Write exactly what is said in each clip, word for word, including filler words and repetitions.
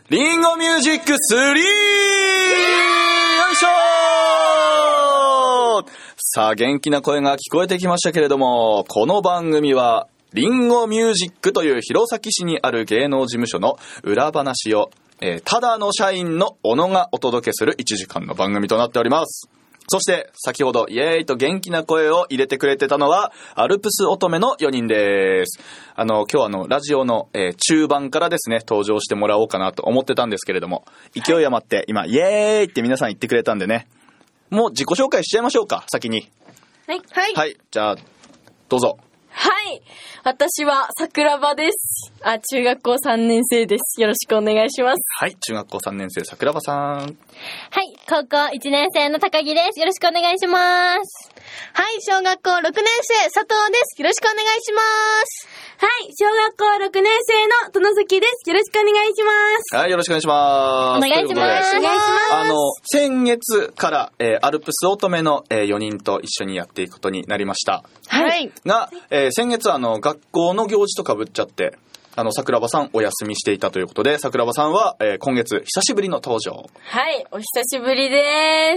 リンゴミュージックスリー、よいしょー。さあ、元気な声が聞こえてきましたけれども、この番組はリンゴミュージックという弘前市にある芸能事務所の裏話を、えー、ただの社員の小野がお届けするいちじかんの番組となっております。そして先ほどイエーイと元気な声を入れてくれてたのはアルプス乙女のよにんです。あの今日はあのラジオの、えー、中盤からですね登場してもらおうかなと思ってたんですけれども、勢い余って今イエーイって皆さん言ってくれたんでね、もう自己紹介しちゃいましょうか。先にはいはい、 はい、じゃあどうぞ。 はい、私は桜庭です。あ、中学校さんねん生です。よろしくお願いします。 はい、中学校さんねん生桜庭さん。 はい、高校いちねん生の高木です。よろしくお願いします。 はい、小学校ろくねん生佐藤です。よろしくお願いします。 はい、小学校ろくねん生の殿崎です。よろしくお願いします。 はい、よろしくお願いします。 お願いします。お願いします。 あの先月から、えー、アルプス乙女の、えー、よにんと一緒にやっていくことになりました。 はい。 が、えー、先月はあの学校の行事とかぶっちゃって、あの桜庭さんお休みしていたということで、桜庭さんは、えー、今月久しぶりの登場。 はい、お久しぶりです。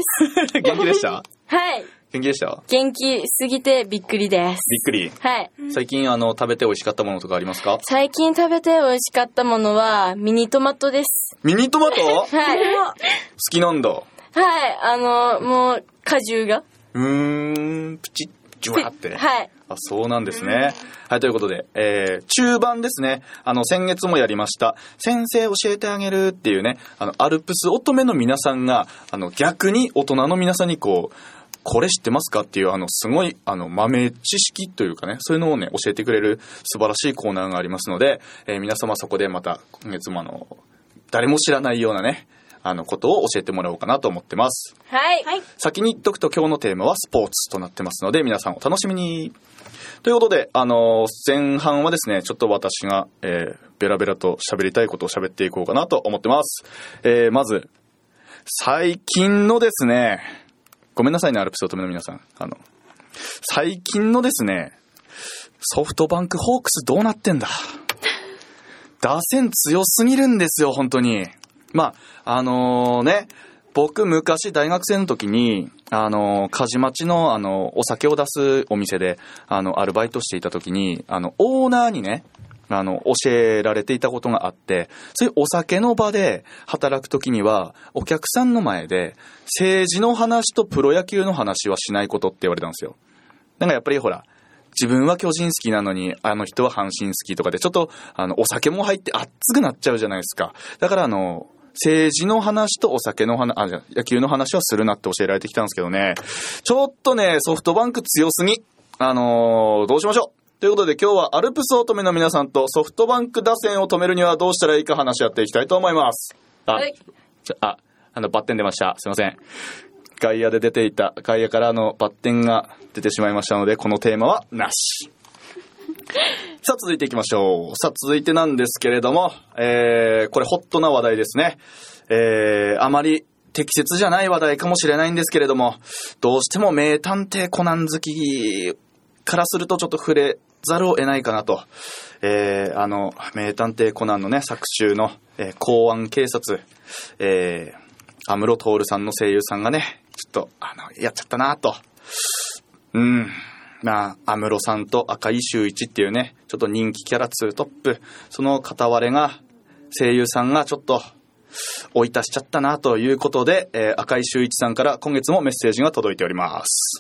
元気でした？ はい。 元気でした？ 元気すぎてびっくりです。 びっくり。 はい。 最近あの食べて美味しかったものとかありますか？ 最近食べて美味しかったものはミニトマトです。 ミニトマト？はい。好きなんだ。 はい、あのもう果汁が。 うーん、プチッジュワって。 はい。 あ、そうなんですね。はい、ということで、えー、中盤ですね。あの、先月もやりました、先生教えてあげるっていうね、あの、アルプス乙女の皆さんが、あの、逆に大人の皆さんにこう、これ知ってますかっていう、あの、すごい、あの、豆知識というかね、そういうのをね、教えてくれる素晴らしいコーナーがありますので、えー、皆様そこでまた、今月もあの、誰も知らないようなね、あのことを教えてもらおうかなと思ってます。 はい、はい、 先に言っとくと今日のテーマはスポーツとなってますので、皆さんお楽しみに。ということで、あの前半はですね、ちょっと私が、えー、ベラベラと喋りたいことを喋っていこうかなと思ってます。えー、まず最近のですね、ごめんなさいねアルプス乙女の皆さん、あの最近のですねソフトバンクホークスどうなってんだ。打線強すぎるんですよ本当に。まああのー、ね、僕昔大学生の時にあの梶町のあのお酒を出すお店であのアルバイトしていた時に、あのオーナーにねあの教えられていたことがあって、そういうお酒の場で働く時にはお客さんの前で政治の話とプロ野球の話はしないことって言われたんですよ。なんかやっぱりほら、自分は巨人好きなのにあの人は阪神好きとかでちょっとあのお酒も入って熱くなっちゃうじゃないですか。だからあの政治の話とお酒の話、あ、じゃ野球の話はするなって教えられてきたんですけどね、ちょっとねソフトバンク強すぎ、あのー、どうしましょうということで、今日はアルプス乙女の皆さんとソフトバンク打線を止めるにはどうしたらいいか話し合っていきたいと思います。あ、はい、ちょああのバッテン出ました、すいません。外野で出ていた外野からのバッテンが出てしまいましたので、このテーマはなし。さあ続いていきましょう。さあ続いてなんですけれども、えー、これホットな話題ですね。えー、あまり適切じゃない話題かもしれないんですけれども、どうしても名探偵コナン好きからするとちょっと触れざるを得ないかなと。えー、あの名探偵コナンのね作中の、えー、公安警察、えー、安室透さんの声優さんがねちょっとあのやっちゃったなと。うん。まあ、安室さんと赤井秀一っていうねちょっと人気キャラツートップ、その片割れが声優さんがちょっと追い足しちゃったなということで、えー、赤井秀一さんから今月もメッセージが届いております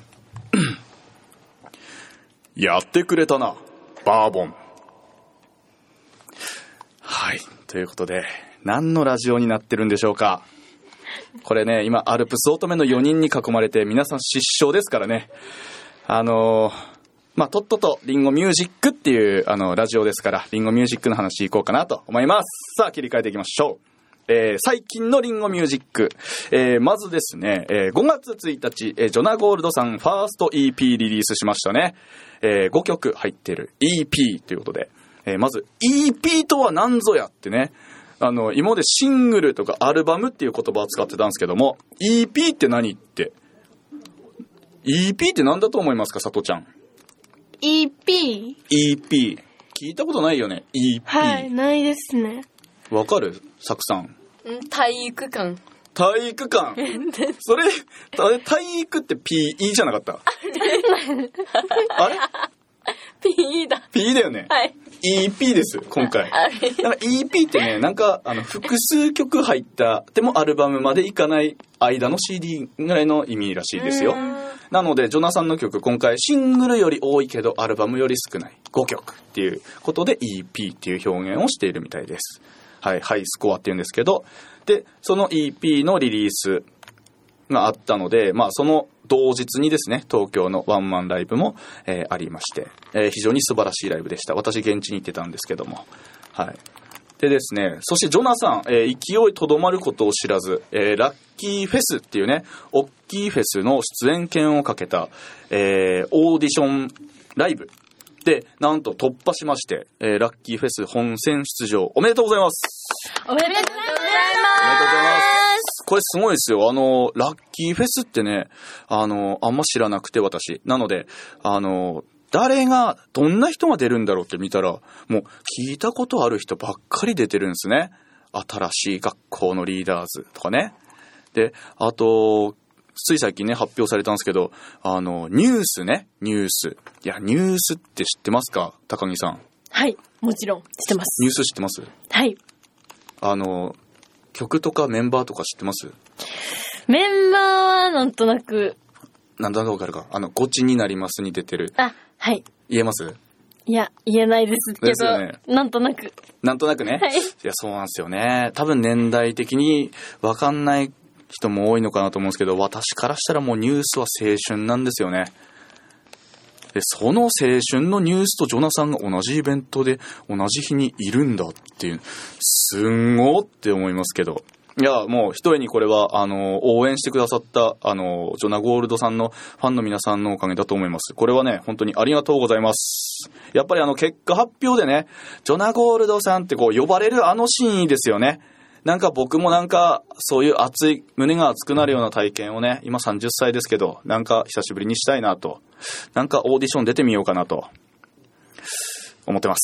やってくれたなバーボン。はい、ということで何のラジオになってるんでしょうか。これね、今アルプス乙女のよにんに囲まれて皆さん失笑ですからね。あのー、まあ、とっととリンゴミュージックっていうあのラジオですから、リンゴミュージックの話いこうかなと思います。さあ切り替えていきましょう。えー、最近のリンゴミュージック、えー、まずですね、えー、ごがつついたち、えー、ジョナゴールドさんファースト イーピー リリースしましたね。えー、ごきょく入っている イーピー ということで、えー、まず イーピー とは何ぞやってね、あの今までシングルとかアルバムっていう言葉を使ってたんですけども、 イーピー って何って、 イーピー って何だと思いますか、佐藤ちゃん。 イーピー？ イーピー 聞いたことないよね。 イーピーはい、ないですね。 わかる？ サクさん。 ん体育館。 体育館それ、あれ体育って ピーイー じゃなかったあれピーイー だ。 ピーイー だよね。 はい。 イーピー です、今回。なんか イーピー ってね、なんか、あの、複数曲入った、でもアルバムまでいかない間の シーディー ぐらいの意味らしいですよ。なので、ジョナさんの曲、今回シングルより多いけど、アルバムより少ないごきょくっていうことで イーピー っていう表現をしているみたいです。はい、ハイスコアっていうんですけど、で、その イーピー のリリースがあったので、まあ、その同日にですね、東京のワンマンライブも、えー、ありまして、えー、非常に素晴らしいライブでした。私、現地に行ってたんですけども。はい。でですね、そしてジョナさん、えー、勢いとどまることを知らず、えー、ラッキーフェスっていうね、大きいフェスの出演権をかけた、えー、オーディションライブで、なんと突破しまして、えー、ラッキーフェス本戦出場おめでとうございます。 おめでとうございます。 おめでとうございます。これすごいですよ。あの、ラッキーフェスってね、あの、あんま知らなくて私。なので、あの、誰が、どんな人が出るんだろうって見たら、もう聞いたことある人ばっかり出てるんですね。新しい学校のリーダーズとかね。で、あと、つい最近ね、発表されたんですけど、あの、ニュースね、ニュース。いや、ニュースって知ってますか？高木さん。 はい、もちろん知ってます。 ニュース知ってます？ はい。 あの、曲とかメンバーとか知ってます？ メンバーはなんとなく。 なんとなくわかるか。あの、ゴチになりますに出てる。 あ、はい。 言えます？ いや、言えないですけど、 ですよね、 なんとなく。 なんとなくね。 はい。いや、そうなんですよね。多分年代的にわかんない人も多いのかなと思うんですけど、私からしたらもうニュースは青春なんですよね。で、その青春のニュースとジョナさんが同じイベントで同じ日にいるんだっていう、すんごーって思いますけど。いや、もう一重にこれは、あの、応援してくださった、あの、ジョナゴールドさんのファンの皆さんのおかげだと思います。これはね、本当にありがとうございます。やっぱりあの、結果発表でね、ジョナゴールドさんってこう、呼ばれるあのシーンですよね。なんか僕もなんか、そういう熱い、胸が熱くなるような体験をね、今さんじゅっさいですけど、なんか久しぶりにしたいなと。なんかオーディション出てみようかなと、思ってます。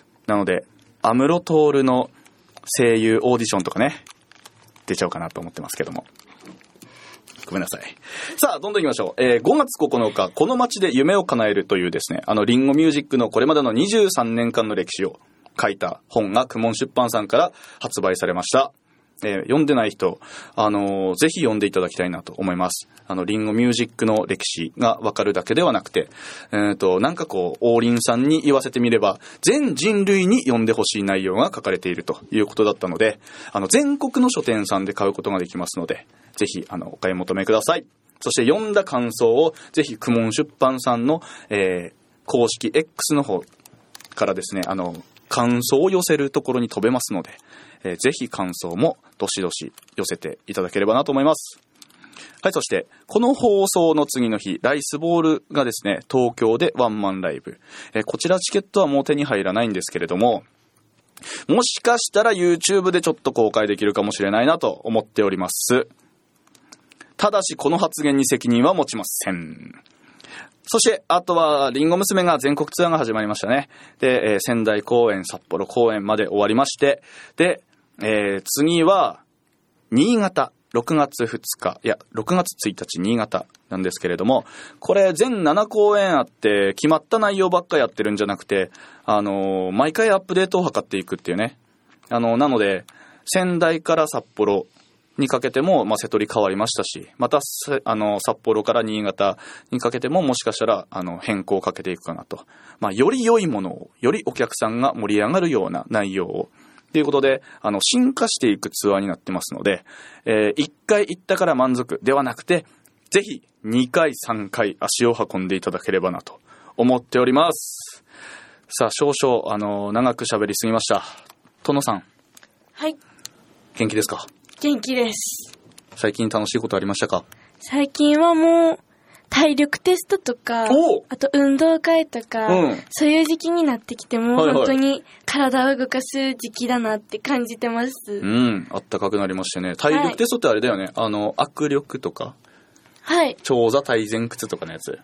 なので、安室透の声優オーディションとかね、出ちゃおうかなと思ってますけども。ごめんなさい。さあ、どんどん行きましょう。えー、ごがつここのか、この街で夢を叶えるというですね、あの、リンゴミュージックのこれまでのにじゅうさんねんかんの歴史を書いた本が公文出版さんから発売されました。えー、読んでない人、あのー、ぜひ読んでいただきたいなと思います。あの、リンゴミュージックの歴史がわかるだけではなくて、えーと、なんかこう、王林さんに言わせてみれば、全人類に読んでほしい内容が書かれているということだったので、あの、全国の書店さんで買うことができますので、ぜひ、あの、お買い求めください。そして読んだ感想を、ぜひ、公文出版さんの、えー、公式 X の方からですね、あの、感想を寄せるところに飛べますので、えー、ぜひ感想もどしどし寄せていただければなと思います。はい、そしてこの放送の次の日、ライスボールがですね、東京でワンマンライブ、えー、こちらチケットはもう手に入らないんですけれども、もしかしたら YouTube でちょっと公開できるかもしれないなと思っております。ただしこの発言に責任は持ちません。そして、あとは、リンゴ娘が全国ツアーが始まりましたね。で、えー、仙台公演、札幌公演まで終わりまして、で、えー、次は、新潟、ろくがつふつか、いや、ろくがつついたち、新潟なんですけれども、これ、全ななこうえんあって、決まった内容ばっかやってるんじゃなくて、あのー、毎回アップデートを図っていくっていうね。あのー、なので、仙台から札幌、にかけても、まあ、瀬戸り変わりましたし、また、あの、札幌から新潟にかけても、もしかしたら、あの、変更をかけていくかなと。まあ、より良いものを、よりお客さんが盛り上がるような内容を、ということで、あの、進化していくツアーになってますので、えー、いっかい行ったから満足ではなくて、ぜひ、にかい、さんかい足を運んでいただければなと思っております。さあ、少々、あの、長く喋りすぎました。殿さん。 はい。 元気ですか？ 元気です。 最近楽しいことありましたか？ 最近はもう体力テストとか、あと運動会とか、うん、そういう時期になってきても、はいはい、本当に体を動かす時期だなって感じてます。 うん、あったかくなりましてね。体力テストってあれだよね。はい、あの握力とか、 はい。 長座体前屈とかのやつ。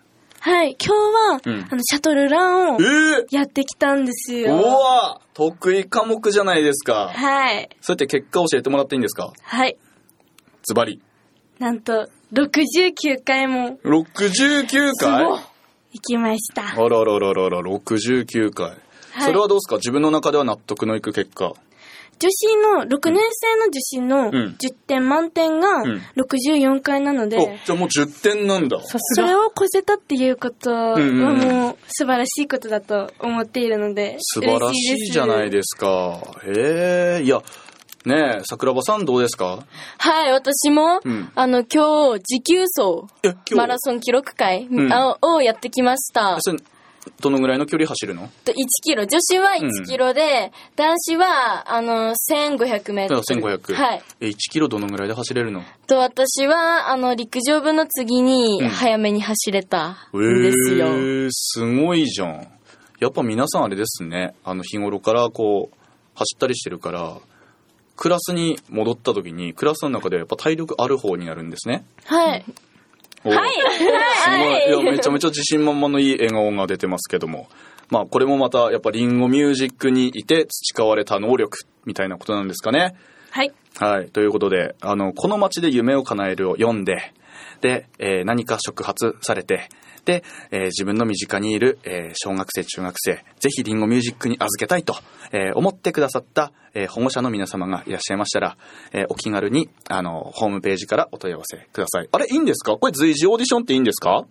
はい、今日は、うん、あの、シャトルランをやってきたんですよ。 うわ得意科目じゃないですか。 はい。 そうやって結果教えてもらっていいんですか？ はい。 ズバリ。 なんと、ろくじゅうきゅうかいも。 ろくじゅうきゅうかい？行きました。 あららららら、ろくじゅうきゅうかい。はい、それはどうですか？自分の中では納得のいく結果。 女子の、ろくねん生の女子のじゅってん満点がろくじゅうよんかいなので。うんうん、 じゃあもうじゅってんなんだ。 それを越せたっていうことはもう素晴らしいことだと思っているので。 素晴らしいじゃないですか。へえ、いや、ねえ、桜庭さんどうですか？ はい、私も、うん、あの、今日、持久走、マラソン記録会、うん、をやってきました。 どのぐらいの距離走るの？ いちキロ。女子はいちキロで、うん、男子は、あの、せんごひゃくメートル。 せんごひゃく。 はい。 え、いちキロどのぐらいで走れるの？ と、私は、あの、陸上部の次に、早めに走れたんですよ。 うん、えー、すごいじゃん。やっぱ皆さんあれですね。あの、日頃からこう、走ったりしてるから、クラスに戻った時に、クラスの中でやっぱ体力ある方になるんですね。 はい。はい。 すごい。いや、めちゃめちゃ自信満々のいい笑顔が出てますけども。まあ、これもまた、やっぱリンゴミュージックにいて培われた能力みたいなことなんですかね。 はい。 はい。ということで、あの、この街で夢を叶えるを読んで、で、えー、何か触発されて、で、えー、自分の身近にいる、えー、小学生、中学生、ぜひリンゴミュージックに預けたいと、えー、思ってくださった、えー、保護者の皆様がいらっしゃいましたら、えー、お気軽に、あの、ホームページからお問い合わせください。あれ、いいんですか？これ随時オーディションっていいんですか？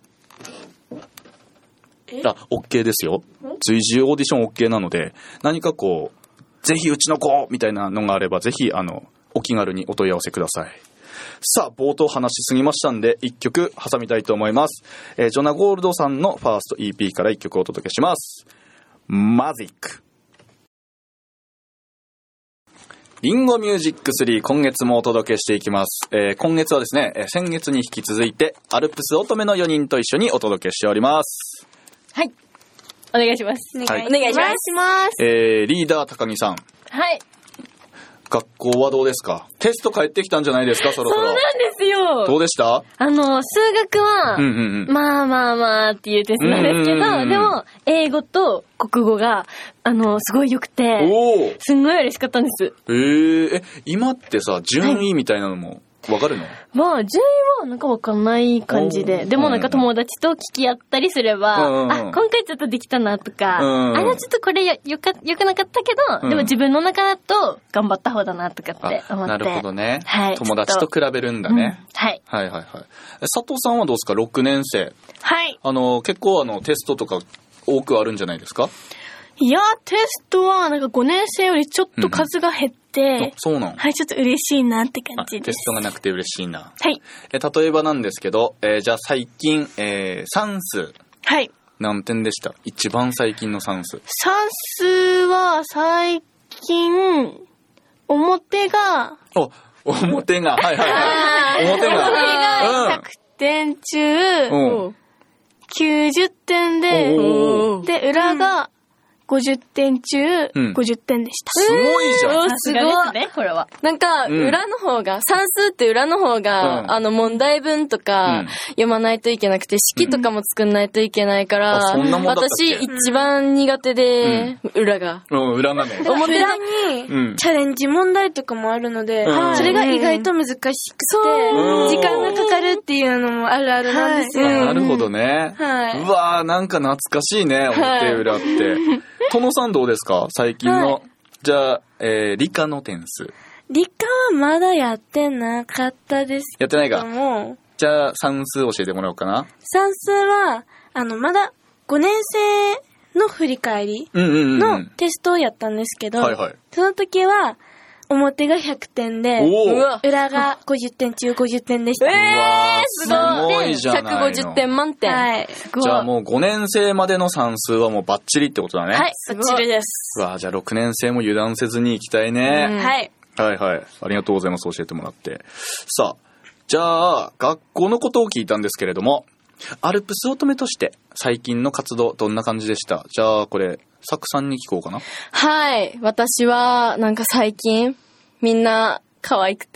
あ、OK ですよ。随時オーディション OK なので、何かこう、ぜひうちの子みたいなのがあれば、ぜひ、あの、お気軽にお問い合わせください。さあ、冒頭話しすぎましたんで、一曲挟みたいと思います。えー、ジョナ・ゴールドさんのファースト イーピー から一曲お届けします。マジック。リンゴミュージックスリー、今月もお届けしていきます。えー、今月はですね、先月に引き続いて、アルプス乙女のよにんと一緒にお届けしております。 はい。お願いします。 はい、お願いします。 えー、リーダー高木さん。 はい。 学校はどうですか？テスト帰ってきたんじゃないですか？そろそろ。 そうなんですよ。 どうでした？ あの、数学は、うんうんうん、まあまあまあっていうテストなんですけど、うんうんうん、でも、英語と国語が、あの、すごい良くて、すんごい嬉しかったんです。 へー、え、今ってさ、順位みたいなのもわかるの？ まあ、順位はなんかわかんない感じで、でもなんか友達と聞き合ったりすれば、うんうん、あ、今回ちょっとできたなとか、うんうん、あのちょっとこれよ、よか、よくなかったけど、うん、でも自分の中だと頑張った方だなとかって思って。 なるほどね。 はい。 友達と比べるんだね。 うん、はい。 はいはいはい。佐藤さんはどうですか？ろくねん生。 はい。 あの、結構あの、テストとか多くあるんじゃないですか？ いや、テストはなんかごねん生よりちょっと数が減って、うん、 そうなの？ はい、ちょっと嬉しいなって感じです。 テストがなくて嬉しいな。 はい。 え、例えばなんですけど、えー、じゃあ最近、えー、算数。 はい。 何点でした？一番最近の算数。 算数は最近、表が。 お、表が、はいはいはい。表が。 表がひゃくてん中、うん、きゅうじゅってんで、で、裏がごじゅってん中、うん、ごじゅってんでした。 すごいじゃん。 すごいですね、これは。なんか、裏の方が、うん、算数って裏の方が、うん、あの、問題文とか、読まないといけなくて、式とかも作んないといけないから、うん、私、一番苦手で、うん、裏が。 うん、裏なの。 表裏に、チャレンジ問題とかもあるので、うん、それが意外と難しくて、うん、時間がかかるっていうのもあるあるなんですよ。はい、 なるほどね。 はい。 うわー、なんか懐かしいね、表裏って。はい殿さんどうですか最近の、はい、じゃあ、えー、理科の点数。 理科はまだやってなかったですけども。 やってないか。じゃあ算数教えてもらおうかな。 算数はあのまだごねん生の振り返りのテストをやったんですけど、うんうんうんはいはい、その時は表がひゃくてんで、裏がごじゅってん中ごじゅってんでした。 えー、 すごいじゃないの。 ひゃくごじゅってん満点。 はい。 じゃあもうごねん生までの算数はもうバッチリってことだね。 はい、バッチリです。 うわじゃあろくねん生も油断せずに行きたいね。 うん、はい。 はいはい。ありがとうございます。教えてもらって。さあ、じゃあ、学校のことを聞いたんですけれども、アルプス乙女として最近の活動どんな感じでした？じゃあこれ、サクさんに聞こうかな。 はい。私はなんか最近、みんな可愛くて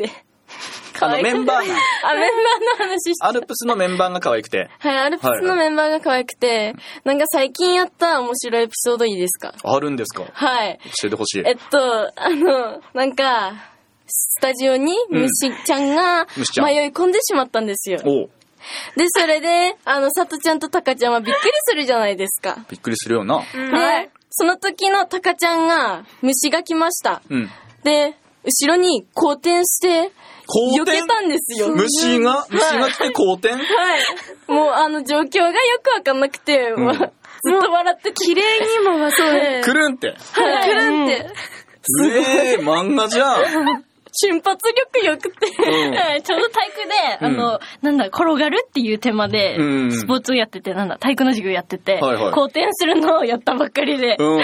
あのメンバーがあ、メンバーの話して。 アルプスのメンバーが可愛くて。 はい、アルプスのメンバーが可愛くて、はいはい、なんか最近やった面白いエピソードいいですか？ あるんですか？はい。教えてほしい。 えっと、あの、なんか、スタジオに虫ちゃんが迷い込んでしまったんですよ。うん、おで、それで、あの、さとちゃんとたかちゃんはびっくりするじゃないですか。 びっくりするよな。 うん、で、その時のたかちゃんが虫が来ました。うん、で、後ろに後転して、避けたんですよ。 虫が虫が来て後転、はい、 はい。もうあの状況がよくわかんなくて、うん、ずっと笑って綺麗にもがそうで。 くるんって。 はい、くるんって。 すごい。えー、漫画じゃん。 瞬発力良くて、うん、 ちょうど体育で、あの、うん、なんだ、転がるっていうテーマで、スポーツをやってて、なんだ、体育の授業やってて、はいはい、後転するのをやったばっかりで、うん、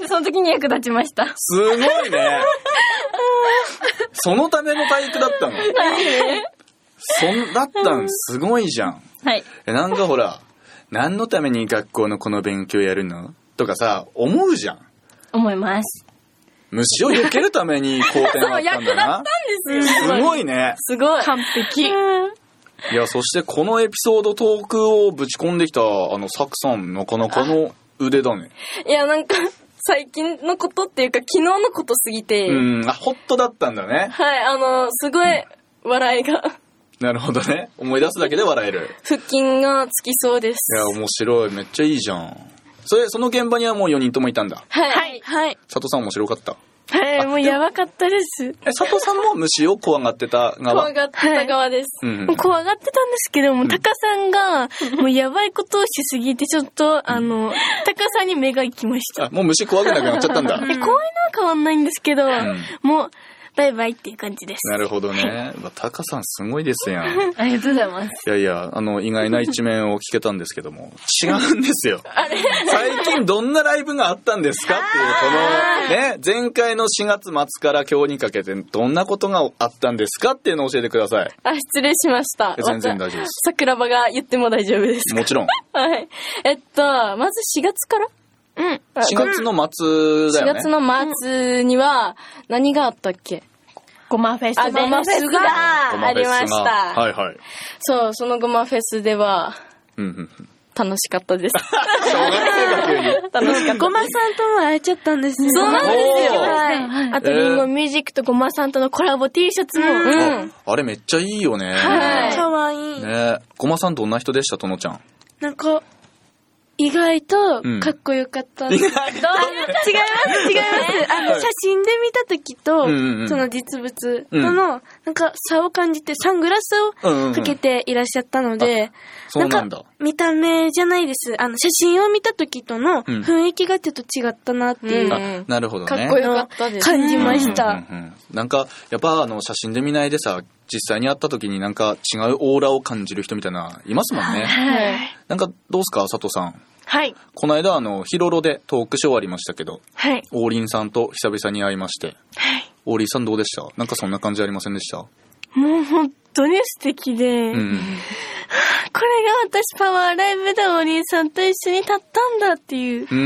その時に役立ちました。 すごいね。そのための体育だったの？そんだったんすごいじゃん。はい。なんかほら、何のために学校のこの勉強やるの？とかさ、思うじゃん。 思います。 虫を避けるために後転があったんだな。そう、役立ったんですよ。すごいね。 すごい。完璧。いや、そしてこのエピソードトークをぶち込んできた、あの、サクさん、なかなかの腕だね。 いや、なんか、最近のことっていうか、昨日のことすぎて。 うん、あ、ホットだったんだね。 はい、あの、すごい、笑いが。 なるほどね。思い出すだけで笑える。 腹筋がつきそうです。 いや、面白い。めっちゃいいじゃん。それ、その現場にはもうよにんともいたんだ。 はい。はい。 佐藤さん面白かった？ はい、もうやばかったです。 え、佐藤さんも虫を怖がってた側？ 怖がってた側です。はい、うん、怖がってたんですけども、タカさんが、もうやばいことをしすぎて、ちょっと、あの、タカさんに目が行きました。 あ、もう虫怖くなくなっちゃったんだ。 え、怖いのは変わんないんですけど、うん、もう、バイバイっていう感じです。 なるほどね。タカさんすごいですやん。 ありがとうございます。 いやいや、あの、意外な一面を聞けたんですけども、違うんですよ。あれ最近どんなライブがあったんですかっていう、この、ね、前回のしがつ末から今日にかけてどんなことがあったんですかっていうのを教えてください。 あ、失礼しました。 全然大丈夫です。 桜庭が言っても大丈夫ですか？ もちろん。 はい。えっと、まずしがつからうん。しがつの末だよね。 しがつの末には何があったっけ？ ゴマフェスで。あ、 ゴマフェスがありました。 はいはい。 そう、そのゴマフェスでは、うんうん、楽しかったです。小学生だけに。楽しかった。ゴマさんとも会えちゃったんですよ。そうなんですよ。はい。あと、リンゴミュージックとゴマさんとのコラボ T シャツも。うん。 あれめっちゃいいよね。 はい。かわいい。 ね、ゴマさんどんな人でした、とのちゃん？ なんか、意外とかっこよかった。うん、意外と違います違います。あの、写真で見た時と、うんうん、その実物との、うん、なんか差を感じてサングラスをかけていらっしゃったので、 うんうんうん、なんか見た目じゃないです。あの、写真を見た時との雰囲気がちょっと違ったなっていう。うん、 なるほどね。 かっこよかったです。感じました。うんうんうん、なんか、やっぱあの、写真で見ないでさ、実際に会った時になんか違うオーラを感じる人みたいないますもんね。はい。なんかどうすか佐藤さん。 はい。 この間あのヒロロでトークショーありましたけど、 はい。 王林さんと久々に会いまして、はい。王林さんどうでした？なんかそんな感じありませんでした？ もう本当に素敵で、うん、これが私パワーライブで王林さんと一緒に立ったんだっていう、うん、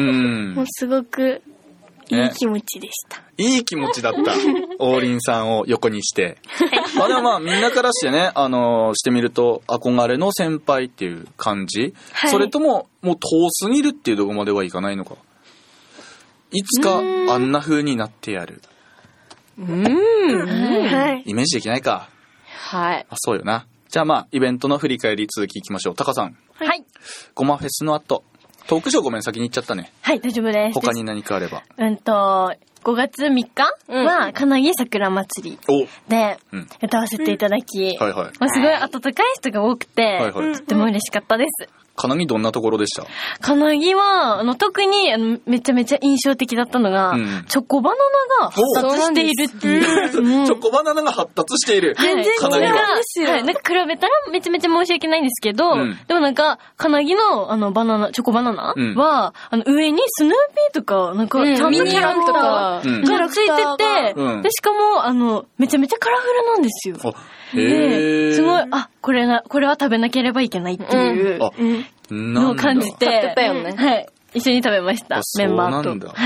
もうすごくいい気持ちでした。 いい気持ちだった。王林さんを横にして。まあでもまあみんなからしてね、あのー、してみると憧れの先輩っていう感じ、はい、それとももう遠すぎるっていうところまではいかないのか。いつかあんな風になってやる。うーん。はい。イメージできないか。 はい。 あ、そうよな。じゃあまあイベントの振り返り続きいきましょう。タカさん。 はい。 ゴマフェスの後。トークショーごめん先に行っちゃったね。 はい、大丈夫です。 他に何かあれば。 うんと、ごがつみっかは、金木桜祭りで歌わせていただき、うんはいはい、まあ、すごい温かい人が多くて、はいはい、とっても嬉しかったです。 金木どんなところでした？ 金木は、あの、特に、あの、めちゃめちゃ印象的だったのが、うん、チョコバナナが発達しているっていう。 うん、チョコバナナが発達している。 全然違うんですよ。はい、なんか比べたらめちゃめちゃ申し訳ないんですけど、うん、でもなんか、金木の、あの、バナナ、チョコバナナは、うん、あの、上にスヌーピーとか、なんか、ちゃんとキャラクターがついてて、うん、で、しかも、あの、めちゃめちゃカラフルなんですよ。で、すごい、あ、これな、これは食べなければいけないっていうのを感じて、 食べたよね。 はい。一緒に食べました、メンバーと。 はい。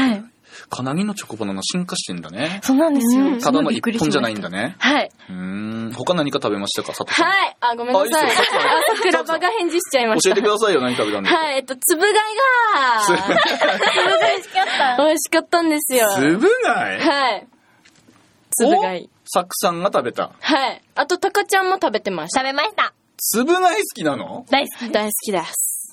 金木のチョコバナナ進化してんだね。 そうなんですよ。 ただの一本じゃないんだね。 はい。 うーん。他何か食べましたか、佐藤さん。 はい。あ、ごめんなさい。あ、桜庭が返事しちゃいました。 教えてくださいよ、何食べたんですか。 はい、えっと、つぶ貝が、つぶ貝美味しかった。美味しかったんですよ。 つぶ貝はい。つぶ貝。 サクさんが食べた。 はい。あと、タカちゃんも食べてました。 食べました。 つぶ貝好きなの？ 大好き。 大好きです。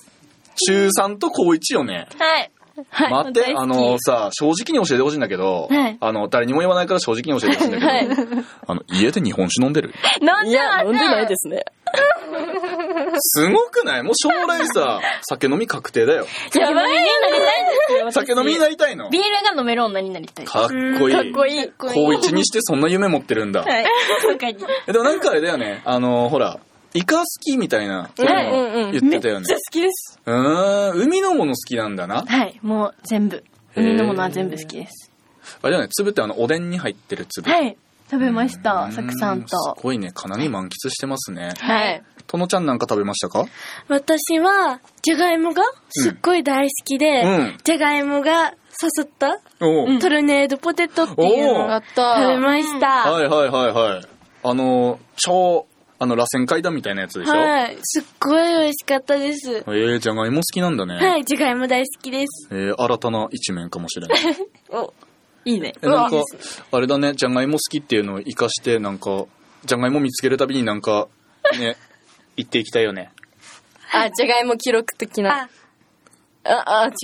中さんと高いちよね。 はい。 はい、待って、あのさ、正直に教えてほしいんだけど、はい、あの、誰にも言わないから正直に教えてほしいんだけど、はい、あの、家で日本酒飲んでる？ 飲んでます。 飲んでないですね。 すごくない？もう将来さ、酒飲み確定だよ。 やばい、になりたいですよ。 酒飲みになりたいの？ ビールが飲める女になりたい。 かっこいい。 かっこいい。 高一にしてそんな夢持ってるんだ。はい。でもなんかあれだよね、あの、ほら、イカ好きみたいなことも言ってたよね。めっちゃ好きです。 うーん、海のもの好きなんだな。 はい、もう全部。海のものは全部好きです。 あれだね、粒ってあの、おでんに入ってる粒。 はい、食べました、サクさんと。 すごいね、かなり満喫してますね。 はい。 とのちゃんなんか食べましたか？ 私は、じゃがいもがすっごい大好きで、うん、じゃがいもが刺さったトルネードポテトっていうのを食べました。 はいはいはいはい。あの、超、あの、螺旋階段みたいなやつでしょ？ はい。すっごい美味しかったです。えー、じゃがいも好きなんだね。 はい、じゃがいも大好きです。 えー、新たな一面かもしれない。 お、いいね。 え、なんか、あれだね、じゃがいも好きっていうのを活かして、なんか、じゃがいも見つけるたびになんか、ね、言っていきたいよね。 あ、じゃがいも記録的な。あ、あ、違った。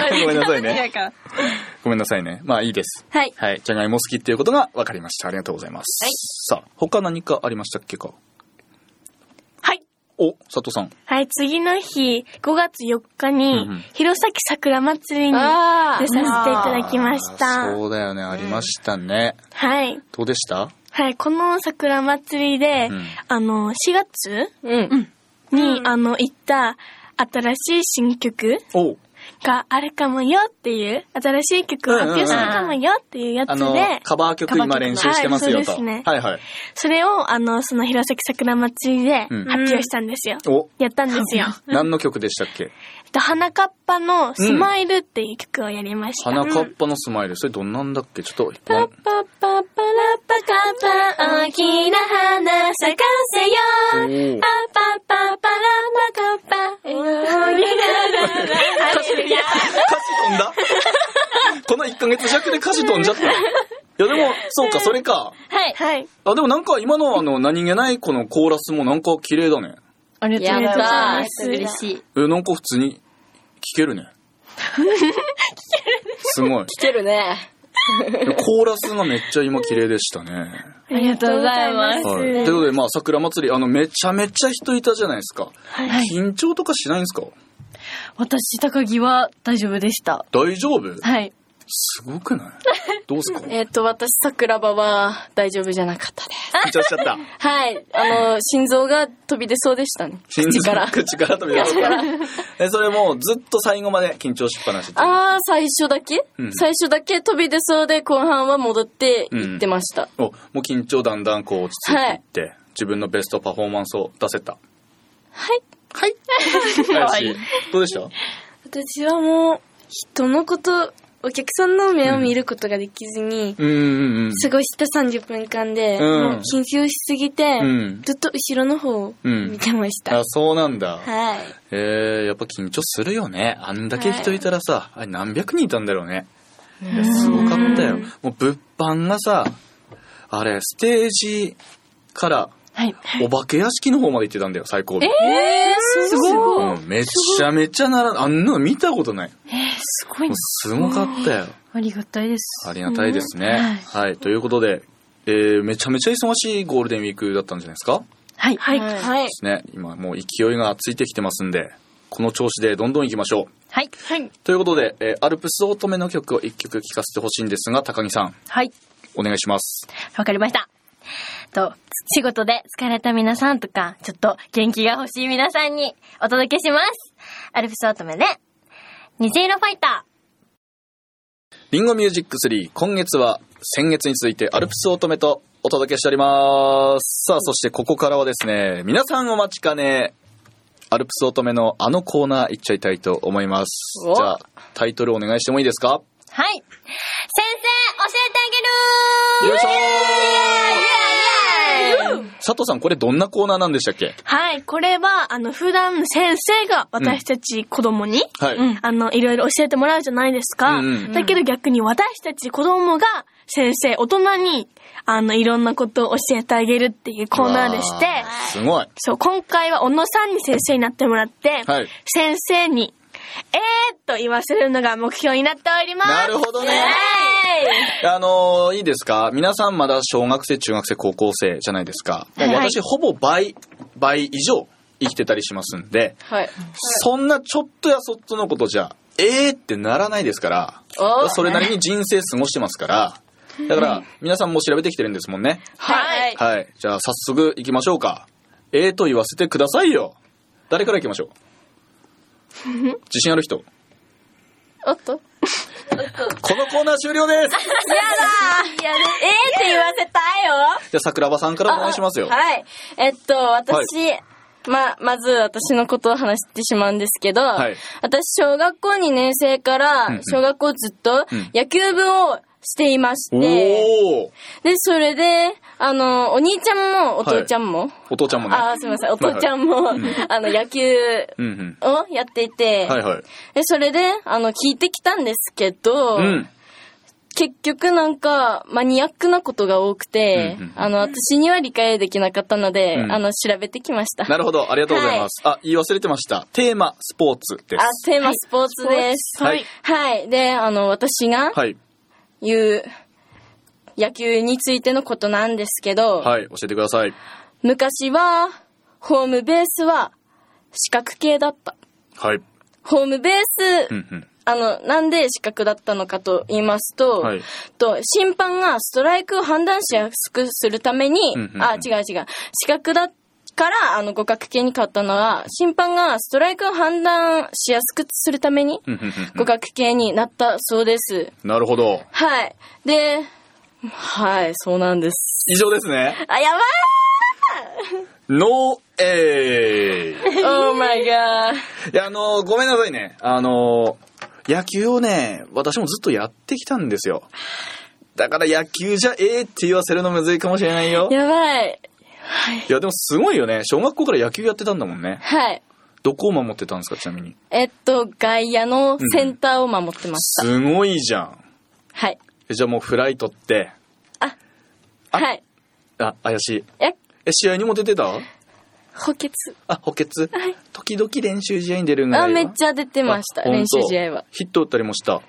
ごめんなさいね。ごめんなさいね。まあいいです。 はい。 はい。じゃがいも好きっていうことが分かりました。ありがとうございます。はい。さあ、他何かありましたっけか？ はい。 お、佐藤さん。 はい、次の日、ごがつよっかに、弘前桜祭りに出させていただきました。 そうだよね、ありましたね。 はい。 どうでした？ はい、この桜祭りで、あの、しがつに、あの、行った、新しい新曲があるかもよっていう、新しい曲を発表するかもよっていうやつで、うんうんうん、あのカバー曲今練習してますよと。はい、そうですね。はいはい。 それを、あの、その弘前桜祭りで発表したんですよ。うん、やったんですよ。 何の曲でしたっけ？ 花かっぱのスマイルっていう曲をやりました。 うん、花かっぱのスマイル、それどんなんだっけ？ちょっと。 パッパッパッパラッパカッパ大きな花咲かせよ。パッパッパッパラッパカッパ大きな花。 歌詞飛んだこのいっかげつ弱で歌詞飛んじゃった。いやでも、そうか、それか。 はい。はい。 あ、でもなんか今のあの、何気ないこのコーラスもなんか綺麗だね。 ありがとうございます。嬉しい。 え、なんか普通に聞けるね。 聞けるね。 すごい。 聞けるね。 コーラスがめっちゃ今綺麗でしたね。 ありがとうございます。 はい、ということで、まあ、桜祭り、あの、めちゃめちゃ人いたじゃないですか。はい。緊張とかしないんですか？ 私、高木は大丈夫でした。 大丈夫？ はい。 すごくない？どうすか？ えっと、私、桜庭は大丈夫じゃなかったです。 緊張しちゃった。 はい。あの、心臓が飛び出そうでしたね。 口から。口から飛び出そうだ。え、それもうずっと最後まで緊張しっぱなし。 ああ、最初だけ、うん、最初だけ飛び出そうで、後半は戻って行ってました。 うん、お、もう緊張だんだんこう落ち着いていって、はい、自分のベストパフォーマンスを出せた。 はい。 はい。はい。どうでした？ 私はもう、人のこと、お客さんの目を見ることができずに、うん、過ごしたさんじゅっぷんかんで、うん、もう緊張しすぎて、うん、ずっと後ろの方を見てました。 うん、あ、そうなんだ。 はい。 えー、やっぱ緊張するよね。あんだけ人いたらさ、はい、あれ何百人いたんだろうね。いや、すごかったよ。もう物販がさ、あれ、ステージから、はい、お化け屋敷の方まで行ってたんだよ、最高で。 えー、すごい、 うん。めちゃめちゃなら、あんなの見たことない。 えー、すごい。 すごかったよ。 ありがたいです。 ありがたいですね。うん、はい、はい。ということで、えー、めちゃめちゃ忙しいゴールデンウィークだったんじゃないですか？ はい。はい。 はい。 ですね。今もう勢いがついてきてますんで、この調子でどんどん行きましょう。 はい。はい。 ということで、えー、アルプス乙女の曲を一曲聴かせてほしいんですが、高木さん。 はい。 お願いします。 わかりました。と、仕事で疲れた皆さんとか、ちょっと元気が欲しい皆さんにお届けします。アルプス乙女で、虹色ファイター。リンゴミュージックスリー、今月は先月に続いてアルプス乙女とお届けしております。さあ、そしてここからはですね、皆さんお待ちかね、アルプス乙女のあのコーナー行っちゃいたいと思います。じゃあ、タイトルお願いしてもいいですか？ はい。先生、教えてあげるよいしょー。佐藤さん、これどんなコーナーなんでしたっけ？ はい、これは、あの、普段先生が私たち子供に、 うん、はい、 あの、いろいろ教えてもらうじゃないですか。うんうん、だけど逆に私たち子供が先生、大人に、あの、いろんなことを教えてあげるっていうコーナーでして、 すごい。 そう、今回は小野さんに先生になってもらって、はい、先生に、えーっと言わせるのが目標になっております。 なるほどね。あのー、いいですか？皆さんまだ小学生、中学生、高校生じゃないですか。はい、私ほぼ倍、倍以上生きてたりしますんで、はい、そんなちょっとやそっとのことじゃ、えーってならないですから、それなりに人生過ごしてますから、だから皆さんも調べてきてるんですもんね。 はい。 はい。じゃあ早速行きましょうか。えーと言わせてくださいよ。誰から行きましょう？自信ある人？ おっとこのコーナー終了です。やだー。 やだ。えーって言わせたいよ。 じゃあ桜庭さんからお願いしますよ。 はい。えっと私、はい、ままず私のことを話してしまうんですけど、はい、私小学校にねん生から小学校ずっと野球部をしていまして、うん、でそれであのお兄ちゃんもお父ちゃんも、 はい、お父ちゃんもね、 あすみませんお父ちゃんも、はいはい、あの野球をやっていて、はいはい、でそれであの聞いてきたんですけど、うん、結局なんかマニアックなことが多くて、うんうん、あの私には理解できなかったので、うん、あの調べてきました。 なるほど、ありがとうございます。はい、あ、言い忘れてました。テーマスポーツです。 あ、テーマスポーツです。はい、はい、であの私が言う野球についてのことなんですけど、 はい、教えてください。 昔はホームベースは四角形だった。 はい。 ホームベース、うんうん、あのなんで四角だったのかと言いますと、はい、と審判がストライクを判断しやすくするために、うんうんうん、あ違う違う四角だからあの五角形に変わったのは審判がストライクを判断しやすくするために五角形になったそうです。 なるほど。 はい。ではい、そうなんです。 以上ですね。 あ、やばいノーエーオーマイガー。 いや、あのー、ごめんなさいね。あのー、野球をね、私もずっとやってきたんですよ。だから野球じゃえーって言わせるのむずいかもしれないよ。 やばい。 はい。いや、でもすごいよね。小学校から野球やってたんだもんね。 はい。 どこを守ってたんですか、ちなみに。 えっと、外野のセンターを守ってました。 うん、すごいじゃん。 はい。 じゃあもうフライ取って。 あ、あはい。 あ、怪しい。 ええ、試合にも出てた？ 補欠。 あ、補欠。はい。時々練習試合に出るんぐらいは。あ、めっちゃ出てました。練習試合は。 ヒット打ったりもした。 はい。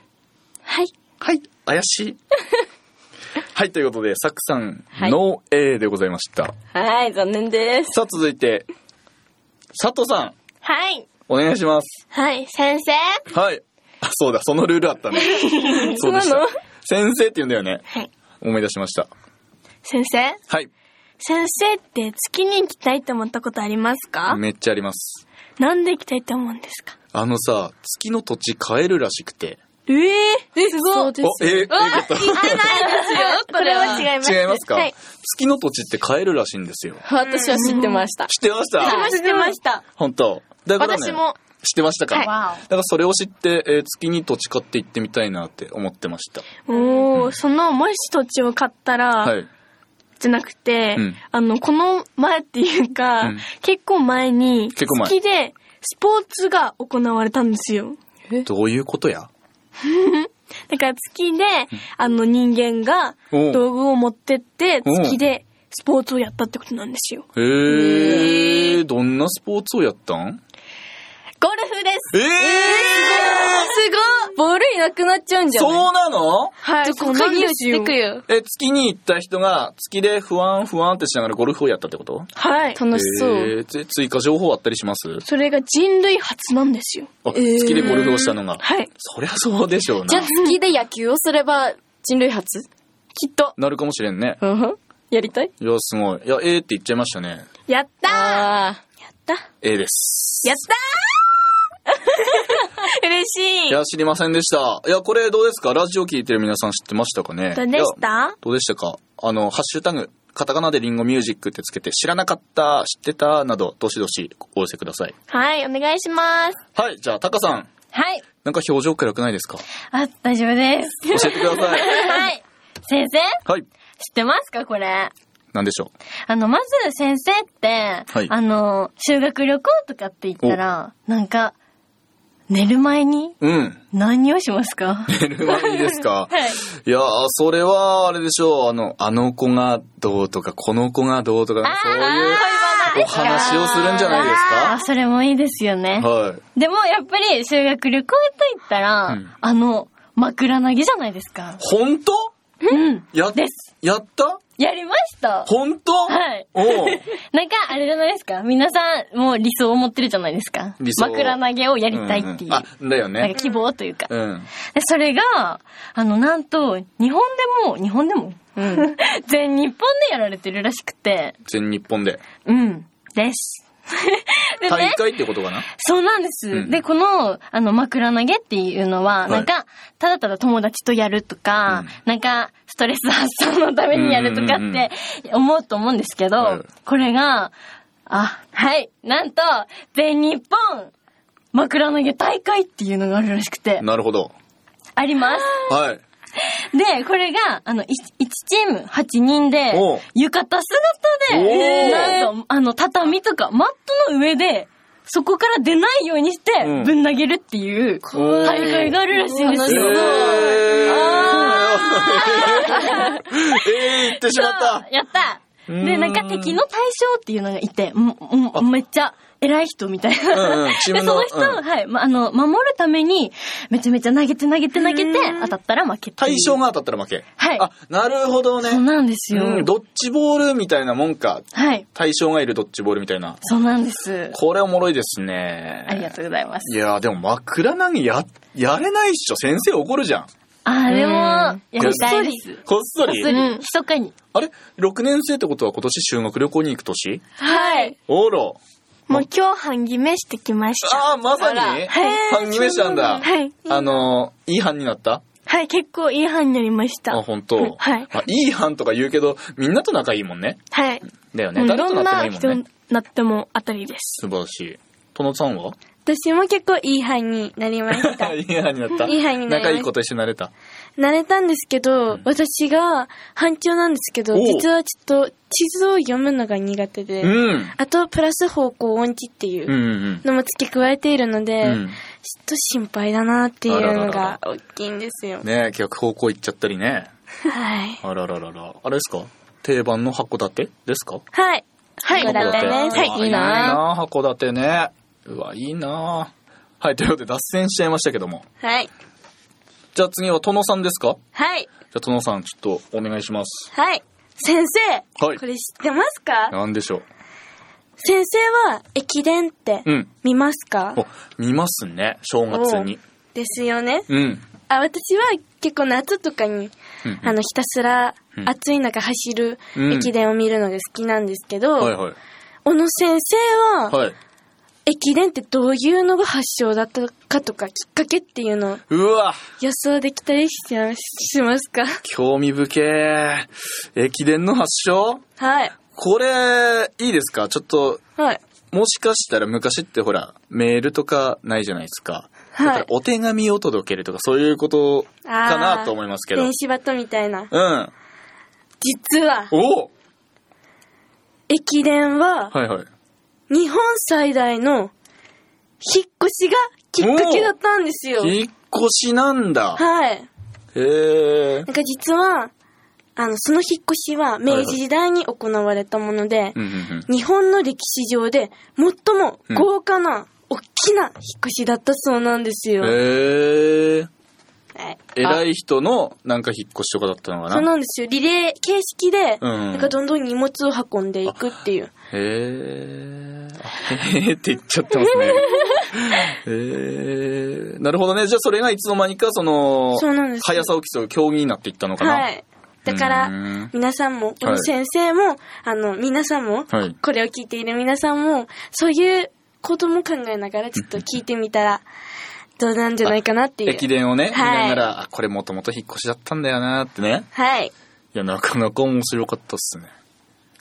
はい。怪しい。はい、ということで、サクさん、はい、ノー A でございました。 はい、残念です。 さあ、続いて、佐藤さん。 はい。 お願いします。 はい、先生。 はい。あ、そうだ、そのルールあったね。そうでした。先生って言うんだよね。はい。思い出しました。 先生。 はい。 先生って月に行きたいと思ったことありますか？ めっちゃあります。 なんで行きたいと思うんですか？ あのさ、月の土地買えるらしくて。 えー、え、すごい。 そうです。 えー、えー、 言ってないですよ。これは違います。 違いますか？はい。月の土地って買えるらしいんですよ。 私は知ってました。 知ってました？ 知ってました。 本当。だからね、 私も。 知ってましたか？ はい。 だからそれを知って、えー、月に土地買って行ってみたいなって思ってました。 おー、うん、その、もし土地を買ったら、はい。じゃなくて、うん、あの、この前っていうか、うん、結構前に、月でスポーツが行われたんですよ。 え？どういうことや？ だから月で、あの人間が道具を持ってって、月でスポーツをやったってことなんですよ。 へー、どんなスポーツをやったん？ ゴルフです。 えー、えー、 すごい。ボールいなくなっちゃうんじゃない？ そうなの？ はい。そうなんですよ。 え、月に行った人が月で不安不安ってしながらゴルフをやったってこと？ はい。 楽しそう。 えー、追加情報あったりします？ それが人類初なんですよ。 あ、えー、月でゴルフをしたのが。 はい。 そりゃそうでしょうな。 じゃあ月で野球をすれば人類初？ きっと。 なるかもしれんね。 うん。やりたい？ いや、すごい。いや、えーって言っちゃいましたね。 やったー。 あー。やった。 A です。 やったー嬉しい。 いや、知りませんでした。いや、これどうですか？ラジオ聞いてる皆さん知ってましたかね？ どうでした？ どうでしたか？あの、ハッシュタグ、カタカナでリンゴミュージックってつけて、知らなかった、知ってた、など、どしどしお寄せください。 はい、お願いします。 はい、じゃあ、タカさん。 はい。 なんか表情暗くないですか？ あ、大丈夫です。 教えてください。 はい。先生？ はい。知ってますかこれ？ なんでしょう？ あの、まず先生って、はい、あの、修学旅行とかって言ったら、なんか、寝る前にうん。何をしますか？ 寝る前にですか？ はい。 いやー、それはあれでしょう。あの、あの子がどうとか、この子がどうとか、そういうお話をするんじゃないですか？ あ、それもいいですよね。 はい。 でもやっぱり修学旅行と言ったら、うん、あの、枕投げじゃないですか。 本当？ うん。 や、 です。 やったやりました。 本当？ はい。おなんか、あれじゃないですか。皆さん、もう理想を持ってるじゃないですか。理想。枕投げをやりたいっていう。うんうん、 あ、だよね。 なんか希望というか。 うん。 で、それが、あの、なんと、日本でも、日本でも、うん、全日本でやられてるらしくて。 全日本で。 うん。です。 でね、大会ってことかな？ そうなんです。うん、で、この、あの、枕投げっていうのは、はい、なんか、ただただ友達とやるとか、うん、なんか、ストレス発散のためにやるとかって思うと思うんですけど、うんうんうん、これが、あ、はい、なんと、全日本枕投げ大会っていうのがあるらしくて。 なるほど。 あります。 はい。 で、これが、あの、いちチームはちにんで、浴衣姿で、なんか、あの、畳とか、マットの上で、そこから出ないようにして、ぶん投げるっていう、大会があるらしいんですよ。えー、 あーえー、言ってしまった。 やった。で、なんか敵の対象っていうのがいて、めっちゃ、偉い人みたいな。うんうん、で、その人、うん、はい、ま、あの、守るために、めちゃめちゃ投げて投げて投げて、当たったら負け。 対象が当たったら負け。 はい。 あ、なるほどね。 そうなんですよ。 うん、ドッジボールみたいなもんか。 はい。 対象がいるドッジボールみたいな。 そうなんです。 これおもろいですね。 ありがとうございます。 いや、でも枕投げや、やれないっしょ。先生怒るじゃん。 あ、でも、やりたいです。 こっそり。 こっそり。密かに。 あれ ?ろく 年生ってことは今年修学旅行に行く年？ はい。 おら。 もう今日半決めしてきました。 ああ、まさに、はい、半決めしたんだ。 はい。 あの、いい班になった？ はい、結構いい班になりました。 あ、本当。 はい。 まあ、いい班とか言うけど、みんなと仲いいもんね。 はい。 だよね。誰となってもいいもんね。 どんな人なっても当たりです。 素晴らしい。とのさんは？ 私も結構いい班になりました。 いい班になった？ いい班になりました。 仲いい子と一緒になれた？ なれたんですけど、うん、私が班長なんですけど、実はちょっと地図を読むのが苦手で、うん、あとプラス方向音痴っていうのも付け加えているので、うん、ちょっと心配だなっていうのが大きいんですよ。 ねえ、逆方向行っちゃったりね。 はい。 あらららら。あれですか？定番の函館ですか？ はい。 はい。函館です。はい。いいなぁ。函館ね。うわ、いいなぁ。はい、ということで脱線しちゃいましたけども。 はい。 じゃあ次は殿さんですか？ はい。じゃあ殿さんちょっとお願いします。 はい。先生。 はい。 これ知ってますか？ なんでしょう。 先生は駅伝って見ますか？ うん、お、見ますね。正月に。 ですよね。 うん。 あ、私は結構夏とかに、うんうん、あのひたすら暑い中走る駅伝を見るのが好きなんですけど、うん、はいはい。小野先生は。はい。駅伝ってどういうのが発祥だったかとかきっかけっていうのをうわ予想できたりしますか？ 興味深い。駅伝の発祥？ はい。 これいいですか？ちょっと、 はい。 もしかしたら昔ってほらメールとかないじゃないですか。はい。だからお手紙を届けるとかそういうことかなと思いますけど。 電子バトみたいな。 うん。 実は。 お駅伝は。 はいはい。 日本最大の引っ越しがきっかけだったんですよ。 引っ越しなんだ。 はい。 へー。 なんか実は、あの、その引っ越しは明治時代に行われたもので、はいはい、日本の歴史上で最も豪華な、大きな引っ越しだったそうなんですよ。 へー。はい、偉い人のなんか引っ越しとかだったのかな？ そうなんですよ。リレー形式で、なんかどんどん荷物を運んでいくっていう。 へー。へーって言っちゃってますね。へー。なるほどね。じゃあそれがいつの間にかその、そうなんです。速さを競う競技になっていったのかな？ はい。だから、皆さんも、小野先生も、はい、あの、皆さんも、はい、これを聞いている皆さんも、そういうことも考えながらちょっと聞いてみたら、どうなんじゃないかなっていう。 駅伝をね、はい、見ながら、あ、これもともと引っ越しだったんだよなってね。 はい。 いや、なかなか面白かったっすね。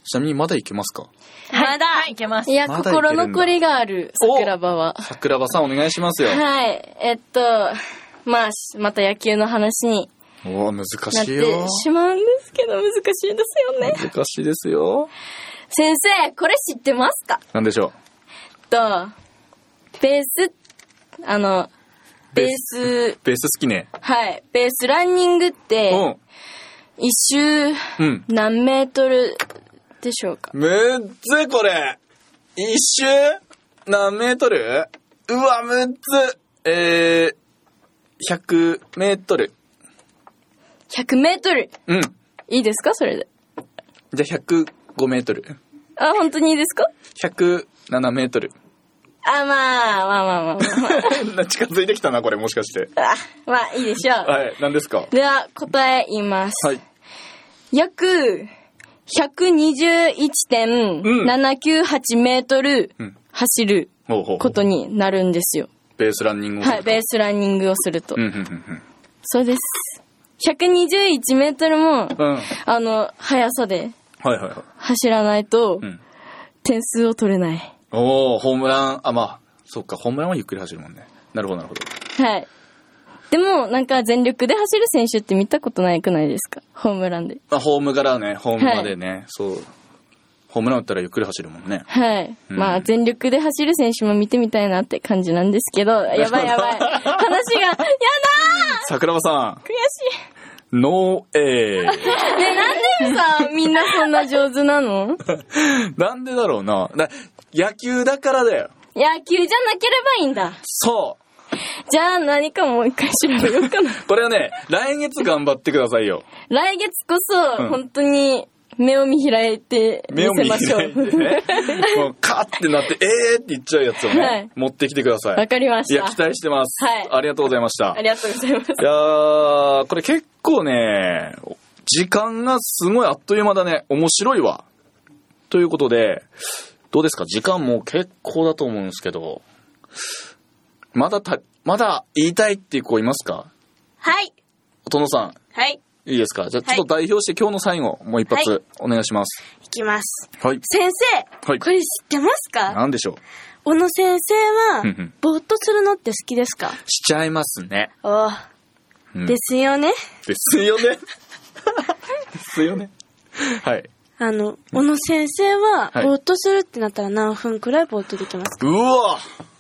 ちなみにまだいけますか？ まだいけます。 いや、心残りがある、桜庭は。 桜庭さんお願いしますよ。 はい。えっと、まあ、また野球の話におー、難しいよ。 なってしまうんですけど、難しいですよね。 難しいですよ。 先生、これ知ってますか？ なんでしょう。 と、ベース、あの、ベース、 ベース好きね。 はい。ベースランニングって、一周、何メートルでしょうか？ むっつこれ。一周何メートル？うわ、むっつ。えー、ひゃくメートル。 ひゃくメートル。 うん。 いいですか、それで。 じゃあひゃくごメートル。 あ、本当にいいですか？ ひゃくななメートル。 あ、まあ、まあまあまあまあ。 近づいてきたな、これもしかして。 あ、まあいいでしょう。 はい、何ですか？ では、答え言います。 はい。 約、ひゃくにじゅういってんななきゅうはちメートル走ることになるんですよ。 ベースランニングをすると。 はい、ベースランニングをすると。 うんうんうんうん、 そうです。ひゃくにじゅういちメートルも、うん、あの、速さで走らないと、点数を取れない。 おー、ホームラン、あ、まあ、そっか、ホームランはゆっくり走るもんね。なるほど、なるほど。 はい。でも、なんか全力で走る選手って見たことないくないですか？ホームランで。 あ、ホームからね、ホームまでね、はい、そう。ホームラン打ったらゆっくり走るもんね。 はい。うん、まあ、全力で走る選手も見てみたいなって感じなんですけど、やばいやばい。話が、やだー！ 桜庭さん。 悔しい。 ノーエー。 ね、なんでさ、みんなそんな上手なの？ なんでだろうな。だ野球だからだよ。 野球じゃなければいいんだ。 そう。 じゃあ何かもう一回調べようかな。 これはね、来月頑張ってくださいよ。 来月こそ、うん、本当に目を見開いて見せましょう。目を見開いてね。 もうカーってなって、えーって言っちゃうやつをね、はい、持ってきてください。 わかりました。 いや、期待してます。はい。ありがとうございました。 ありがとうございます。いやー、これ結構ね、時間がすごいあっという間だね。面白いわ。ということで、どうですか？時間も結構だと思うんですけど、まだた、まだ言いたいっていう子いますか？ はい。 お殿さん。 はい。 いいですか？じゃあちょっと代表して今日の最後、もう一発お願いします。 いきます。 はい。 先生、はい、これ知ってますか？ 何でしょう？ 小野先生は、ぼーっとするのって好きですか？ しちゃいますね。 おー、うん、ですよね。 ですよね。ですよね。はい。 あの、小野先生は、ぼーっとするってなったら何分くらいぼーっとできますか？ うわ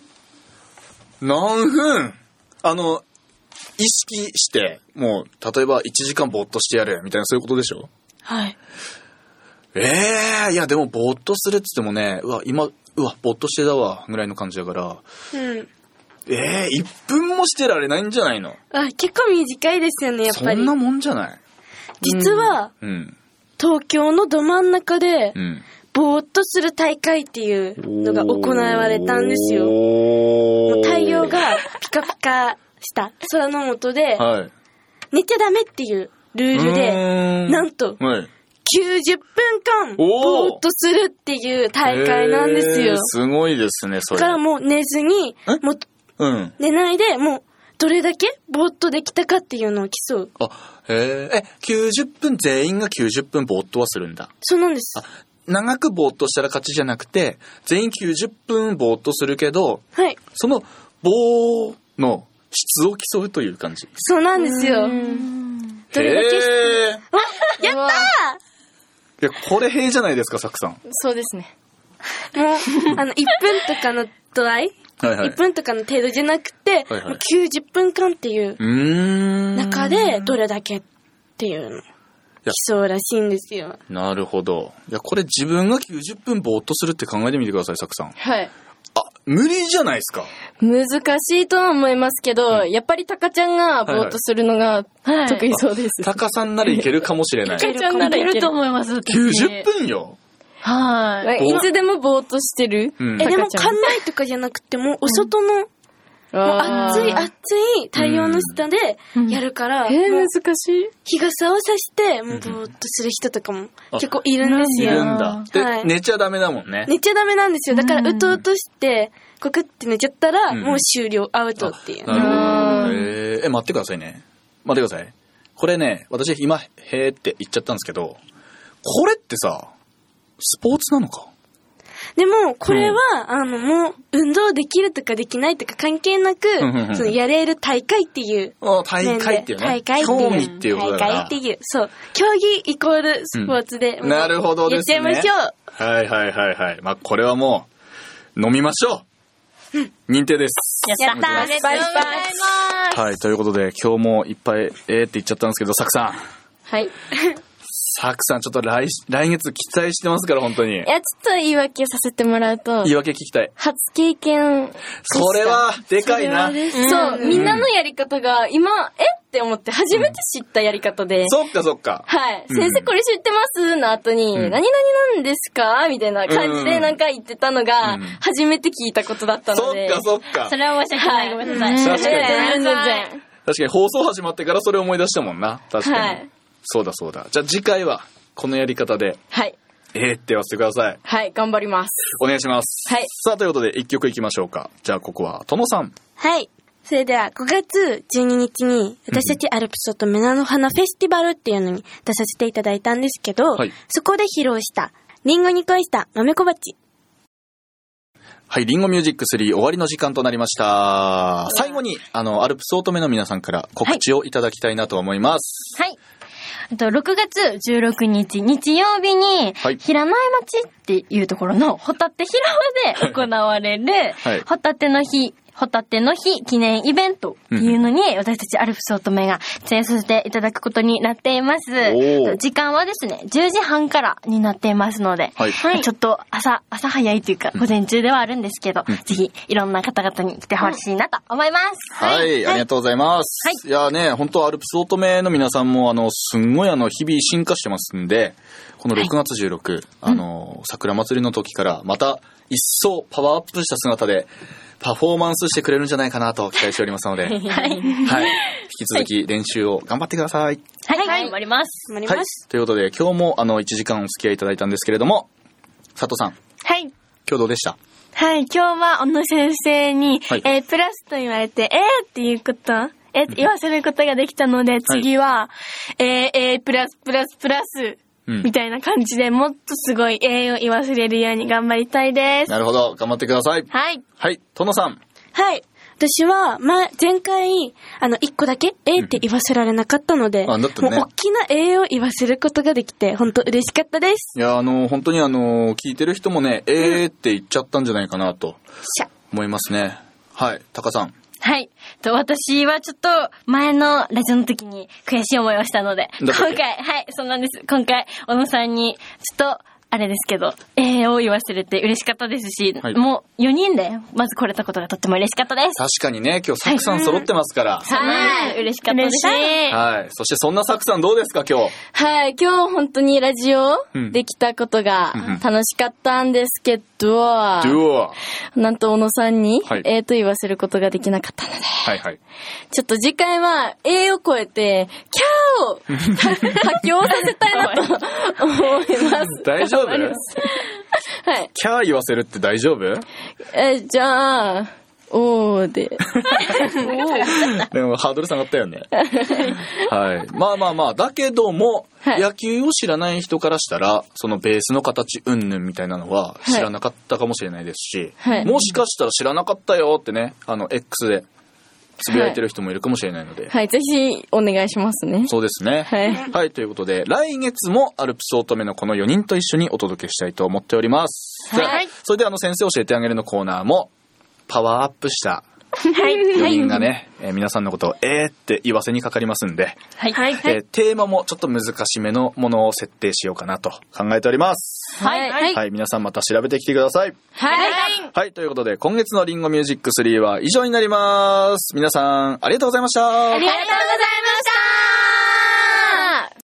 何分？あの、意識して、もう、例えばいちじかんぼーっとしてやるみたいなそういうことでしょ？ はい。 ええー、いやでもぼーっとするって言ってもね、うわ、今、うわ、ぼーっとしてたわ、ぐらいの感じだから。 うん。 ええー、いっぷんもしてられないんじゃないの？ あ、結構短いですよね、やっぱり。 そんなもんじゃない？ 実は、うん、東京のど真ん中で、うん、ぼーっとする大会っていうのが行われたんですよ。もう太陽がピカピカした空の下で、はい、寝ちゃダメっていうルールで、なんと、はい、きゅうじゅっぷんかんぼーっとするっていう大会なんですよ。 すごいですね、それ。 だからもう寝ずに、もう、うん、寝ないで、もう、どれだけぼーっとできたかっていうのを競う。 あ、へえ。え、きゅうじゅっぷん全員がきゅうじゅっぷんぼーっとはするんだ。 そうなんです。 あ、長くぼーっとしたら勝ちじゃなくて、全員きゅうじゅっぷんぼーっとするけど、はい。その棒の質を競うという感じ。 そうなんですよ。どれだけ質。あ、やったー！いや、これ平じゃないですか、サクさん。 そうですね。 もう、あの、いっぷんとかの度合いはいはい、いっぷんとかの程度じゃなくて、はいはい、きゅうじゅっぷんかんっていう中でどれだけっていうの競うらしいんですよ。 なるほど。いや、これ自分がきゅうじゅっぷんぼーっとするって考えてみてください、サクさん。 はい。 あ、無理じゃないですか。 難しいとは思いますけど、うん、やっぱりタカちゃんがぼーっとするのが得意そうです。 タカさんならいけるかもしれない。 タカちゃんならいけると思います。 きゅうじゅっぷんよ。 はい。いつでもぼーっとしてる、 うん、え、でも館内とかじゃなくても、お外の、うん、もう暑い暑い太陽の下でやるから、うん、 えー、難しい。 日傘をさして、もうぼーっとする人とかも結構いるんですよ。 いるんだ。で、はい、寝ちゃダメだもんね。 寝ちゃダメなんですよ。だから、うとうとして、コクって寝ちゃったら、うん、もう終了、アウトっていう。 なるほど。えー、え、待ってくださいね。待ってください。これね、私今、へーって言っちゃったんですけど、これってさ、 スポーツなのか。 でも、これは、うん、あの、もう、運動できるとかできないとか関係なく、そのやれる大会っていう。 あ、大会っていうね。 大会っていう。 競技っていうことだから。 大会っていう。そう。競技イコールスポーツで。 うん、なるほどですね。 やっちゃいましょう。 はいはいはいはい。まあ、これはもう、飲みましょう。うん、認定です。 やったー。バイバイ。 はい、ということで、今日もいっぱい、えーって言っちゃったんですけど、サクさん。 はい。 サクさん、ちょっと来、来月期待してますから、本当に。いや、ちょっと言い訳させてもらうと。 言い訳聞きたい。 初経験。 それは、でかいな。 そう、みんなのやり方が、今、えって思って初めて知ったやり方で。うん、 そっかそっか。 はい。先生これ知ってますの後に、うん、何々なんですかみたいな感じでなんか言ってたのが、初めて聞いたことだったので。 そっかそっか。 それは申し訳ない。ごめんなさい。 確かに。 全然。 確かに放送始まってからそれ思い出したもんな。確かに。はい、そうだそうだ。じゃあ次回は、このやり方で。 はい。 えーって言わせてください。 はい、頑張ります。 お願いします。 はい。 さあ、ということで一曲いきましょうか。じゃあここは、とのさん。 はい。それではごがつじゅうににちに私たちアルプス乙女菜の花フェスティバルっていうのに出させていただいたんですけど、はい、そこで披露したリンゴに恋した豆小鉢。 はい、リンゴミュージックスリー終わりの時間となりました。最後にあのアルプス乙女の皆さんから告知をいただきたいなと思います。 はい。はい、ろくがつじゅうろくにち日曜日に、はい、平苗町っていうところのホタテ広場で行われる、はい、ホタテの日ホタテの日記念イベントっていうのに、うん、私たちアルプス乙女が出演させていただくことになっています。時間はですね、じゅうじはんからになっていますので、はい、ちょっと朝、朝早いというか、午前中ではあるんですけど、うん、ぜひいろんな方々に来てほしいなと思います。 はい、はい、ありがとうございます。はい、いやね、本当アルプス乙女の皆さんも、あの、すんごいあの、日々進化してますんで、このろくがつじゅうろく、はい、あの、桜祭りの時から、また一層パワーアップした姿で、パフォーマンスしてくれるんじゃないかなと期待しておりますので、はい、はい、引き続き練習を頑張ってください。 はい、はい、頑張ります。 頑張ります。はい、 ということで今日もあのいちじかんお付き合いいただいたんですけれども、佐藤さん。 はい。 今日どうでした？ はい、今日は小野先生に、はい、えー、プラスと言われて、えーっていうこと、えーって言わせることができたので、次は、はい、えー、えー、プラスプラスプラス。うん、みたいな感じでもっとすごい永遠を言わせれるように頑張りたいです。 なるほど。頑張ってください。 はい。 はい。殿さん。 はい。私は、ま、前回、あの、一個だけ、えって言わせられなかったので、うん、あ、だったね、もう大きなえを言わせることができて、本当嬉しかったです。 いや、あの、本当にあの、聞いてる人もね、えーって言っちゃったんじゃないかなと、思いますね。はい。タカさん。 はい。と、私はちょっと前のラジオの時に悔しい思いをしたので、今回、はい、そうなんです。今回、小野さんに、ちょっと、あれですけど、えーを言わせれて嬉しかったですし、はい、もうよにんでまず来れたことがとっても嬉しかったです。 確かにね、今日サクさん揃ってますから。 はい、はい、嬉しかったです。 はい。そしてそんなサクさんどうですか、今日。 はい、今日本当にラジオできたことが楽しかったんですけど、うん、なんと小野さんに、はい、えーと言わせることができなかったので、はいはい、ちょっと次回は えーを超えて、キャーを発狂させたいなと思います。 大丈夫？はい。キャー言わせるって大丈夫？ え、じゃあ、おーで。 でもハードル下がったよね。はい。まあまあまあ、だけども、はい、野球を知らない人からしたら、そのベースの形うんぬんみたいなのは知らなかったかもしれないですし、はい、もしかしたら知らなかったよってね、あの X でつぶやいてる人もいるかもしれないので、 はい、はい、ぜひお願いしますね。 そうですね。はい、はい、ということで来月もアルプス乙女のこのよにんと一緒にお届けしたいと思っております。はい。それであの先生教えてあげるのコーナーもパワーアップしたよにんがね、えー、皆さんのことをえーって言わせにかかりますんで、はい、えー、テーマもちょっと難しめのものを設定しようかなと考えております。はい、はいはい、皆さんまた調べてきてください。はい、はい、ということで今月のリンゴミュージックスリーは以上になります。皆さんありがとうございました。 ありがとうございました。